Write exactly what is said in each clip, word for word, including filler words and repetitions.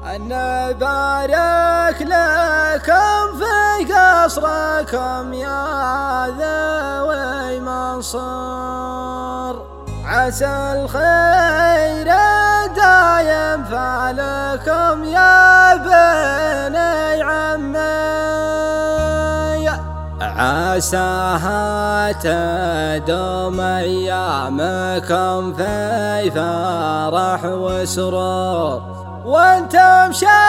أنا بارك لكم في قصركم يا ذوي منصور، عسى الخير دايم فعلكم يا بني عمي، عساها تدوم أيامكم في فرح وسرور، وانتم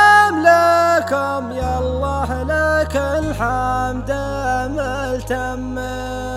شاملكم يا الله لك الحمد ملتمي.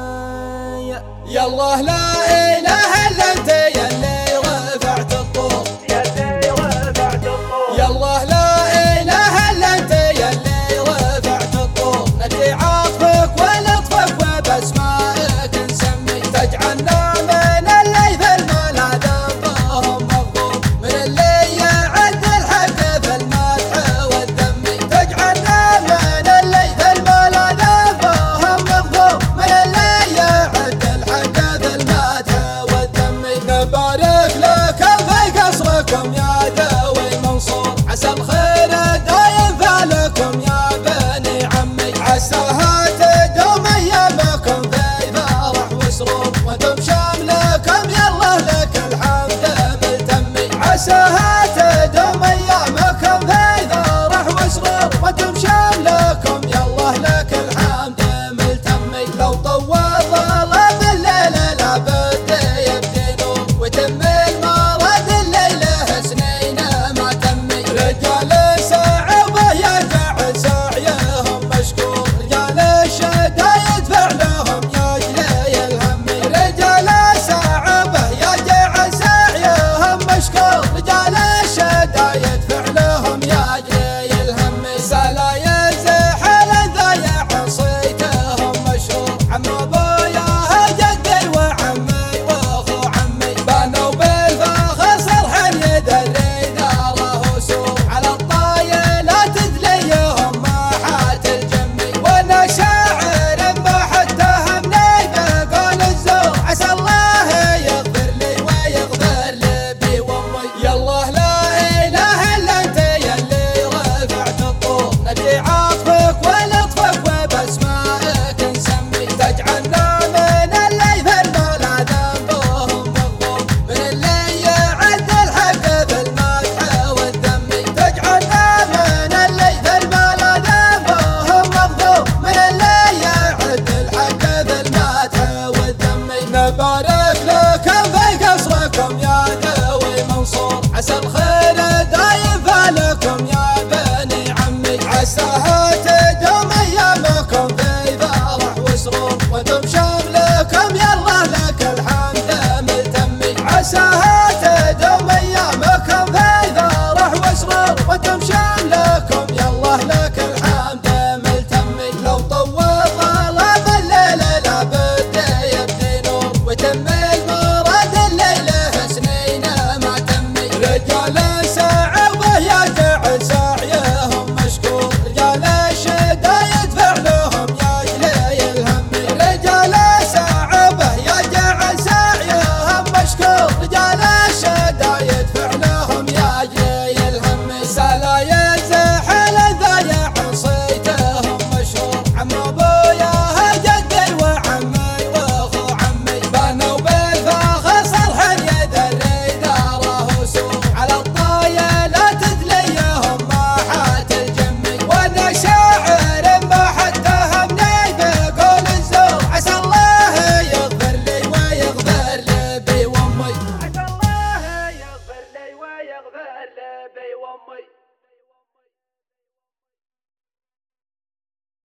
يا الله لا إله إلا أنت يا اللي رفعت الطور، يا اللي رفعت الطور، يا الله لا إله إلا أنت يا اللي رفعت الطور، ندعي عطفك ولطفك وبأسمائك نسمي، تجعلنا من اللي في المولى ذنبهم مغفور، من اللي يعد الحق في المدح والذم، تجعلنا من اللي في المولى ذنبهم مغفور، من اللي يعد الحق في المدح والذم. نبارك لكم في قصركم يا ذوي منصور، عسى الخير دايم فعلكم يا بني عمي، عساها تدوم ايامكم في فرح وسرور، وانتم شاملكم يا الله لك الحمد ملتمي، عساها تدوم ايامكم في فرح وسرور، وانتم شاملكم يا الله لك الحمد ملتمي. لو طول ظلام الليل لابد يبدي نور، وتم المراد الليله سنين ما تمي، رجال صعبه يجعل سعيهم مشكور، رجال الشدايد فعلهم يجلي الهم، رجال صعبه يجعل سعيهم مشكور، رجال الشدايد فعلهم يجلي الهم، سلايا زحل ضيع صيتهم مشهور، عم ابويا جدي وعمي واخو عمي، بنوا بالفخر صرحا يدري داره سور، على الطايلات تدليهم ما حات الجمي، وانا شاعر ما حد تهمني بقول الزور، عسى الله يغفر لي ويغفر لابي وامي. يا الله لا اله الا انت يا اللي رفعت الطور، ندعي عطفك ولطفك وباسمائك نسمي، تجعلنا من اللي في المولى ذنبهم مغفور، من اللي يعد الحق في المدح والذم، تجعلنا من اللي في المولى ذنبهم مغفور، من اللي يعد الحق في المدح والذم. نبارك لكم في قصركم يا ذوي منصور، عسى الخير دايم فعلكم يا بني عمي، عساها تدوم ايامكم في فرح وسرور، وانتم شاملكم يا الله لك الحمد ملتمي، عساها تدوم ايامكم في فرح وسرور، وانتم شاملكم يا الله لك الحمد ملتمي. لو طول ظلام الليل لابد يبدي نور، وتم المراد الليله سنين ما تمي، رجال صعبه يجعل سعيهم مشكور، رجال الشدايد فعلهم يجلي الهم، رجال صعبه يجعل سعيهم مشكور، رجال الشدايد فعلهم يجلي الهم، سلايا زحل ضيع صيتهم مشهور، عم ابويا جدي وعمي واخو عمي، بنوا بالفخر صرحا يدري داره سور، على الطايلات تدليهم ما حات الجمي، وانا شاعر ما حد تهمني بقول الزور، عسى الله يغفر لي ويغفر لابي وامي، عسى الله يغفر لي ويغفر لابي وامي.